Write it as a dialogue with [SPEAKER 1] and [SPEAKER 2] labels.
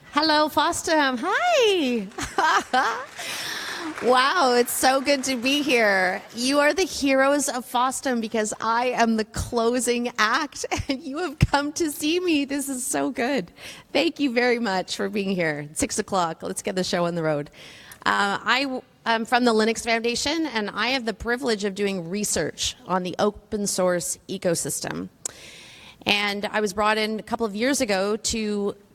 [SPEAKER 1] Hello, FOSDEM. Hi. Wow, it's so good to be here. You are the heroes of FOSDEM because I am the closing act and you have come to see me. This is so good. Thank you very much for being here. 6 o'clock. Let's get the show on the road. I am from the Linux Foundation and I have the privilege of doing research on the open source ecosystem. And I was brought in a couple of years ago to